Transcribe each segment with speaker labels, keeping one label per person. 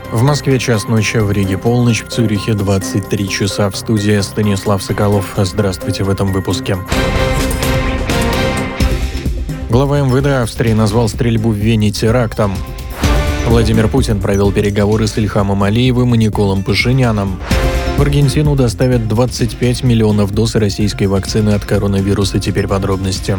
Speaker 1: В Москве час ночи, в Риге полночь, в Цюрихе 23 часа. В студии Станислав Соколов. Здравствуйте в этом выпуске. Глава МВД Австрии назвал стрельбу в Вене терактом. Владимир Путин провел переговоры с Ильхамом Алиевым и Николом Пашиняном. В Аргентину доставят 25 миллионов доз российской вакцины от коронавируса. Теперь подробности.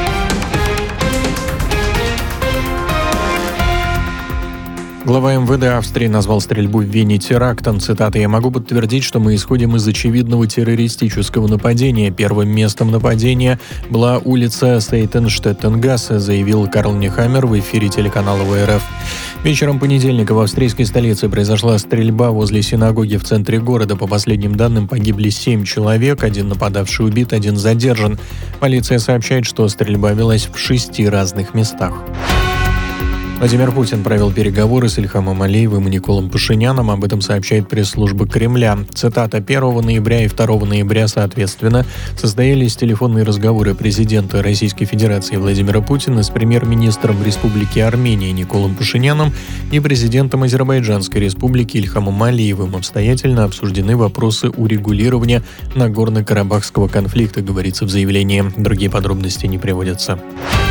Speaker 1: Глава МВД Австрии назвал стрельбу в Вене терактом. Цитата: «Я могу подтвердить, что мы исходим из очевидного террористического нападения. Первым местом нападения была улица Сейтенштеттенгассе», заявил Карл Нехаммер в эфире телеканала ВРФ. Вечером понедельника в австрийской столице произошла стрельба возле синагоги в центре города. По последним данным, погибли 7 человек, один нападавший убит, один задержан. Полиция сообщает, что стрельба велась в 6 разных местах. Владимир Путин провел переговоры с Ильхамом Алиевым и Николом Пашиняном. Об этом сообщает пресс-служба Кремля. Цитата: «1 ноября и 2 ноября, соответственно, состоялись телефонные разговоры президента Российской Федерации Владимира Путина с премьер-министром Республики Армения Николом Пашиняном и президентом Азербайджанской Республики Ильхамом Алиевым. Обстоятельно обсуждены вопросы урегулирования Нагорно-Карабахского конфликта», говорится в заявлении. Другие подробности не приводятся.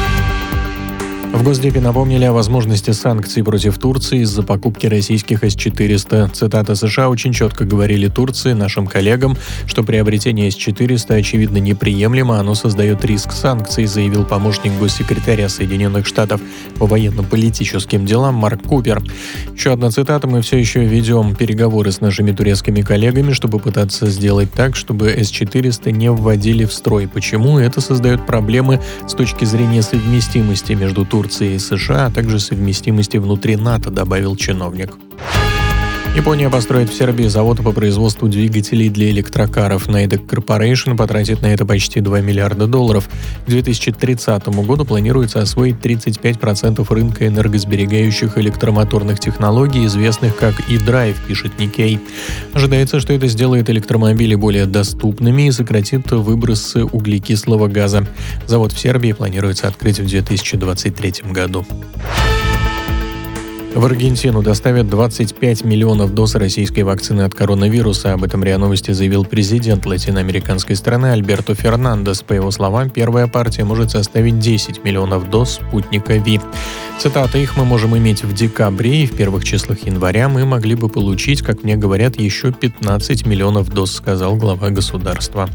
Speaker 1: В Госдепе напомнили о возможности санкций против Турции из-за покупки российских С-400. Цитата: «США очень четко говорили Турции, нашим коллегам, что приобретение С-400 очевидно неприемлемо, оно создает риск санкций», заявил помощник госсекретаря Соединенных Штатов по военно-политическим делам Марк Купер. Еще одна цитата: «Мы все еще ведем переговоры с нашими турецкими коллегами, чтобы пытаться сделать так, чтобы С-400 не вводили в строй. Почему? Это создает проблемы с точки зрения совместимости между Турцией и США, а также совместимости внутри НАТО», добавил чиновник. Япония построит в Сербии завод по производству двигателей для электрокаров. Nidec Corporation потратит на это почти $2 миллиарда. К 2030 году планируется освоить 35% рынка энергосберегающих электромоторных технологий, известных как e-Drive, пишет Nikkei. Ожидается, что это сделает электромобили более доступными и сократит выбросы углекислого газа. Завод в Сербии планируется открыть в 2023 году. В Аргентину доставят 25 миллионов доз российской вакцины от коронавируса. Об этом РИА Новости заявил президент латиноамериканской страны Альберто Фернандес. По его словам, первая партия может составить 10 миллионов доз спутника Ви. Цитата: «Их мы можем иметь в декабре, и в первых числах января мы могли бы получить, как мне говорят, еще 15 миллионов доз», сказал глава государства.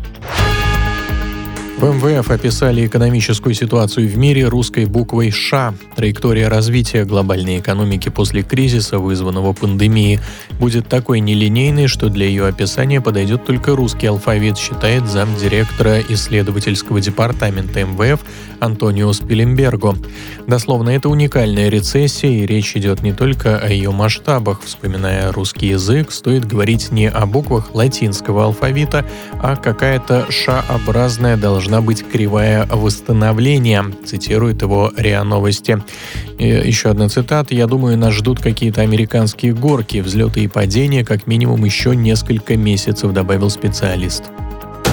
Speaker 1: В МВФ описали экономическую ситуацию в мире русской буквой «Ш». Траектория развития глобальной экономики после кризиса, вызванного пандемией, будет такой нелинейной, что для ее описания подойдет только русский алфавит, считает замдиректора исследовательского департамента МВФ Антонио Спилленберго. Дословно, это уникальная рецессия, и речь идет не только о ее масштабах. Вспоминая русский язык, стоит говорить не о буквах латинского алфавита, а какая-то Ш-образная должна быть кривая восстановления, цитирует его РИА Новости. И еще одна цитата: «Я думаю, нас ждут какие-то американские горки, взлеты и падения, как минимум еще несколько месяцев», добавил специалист.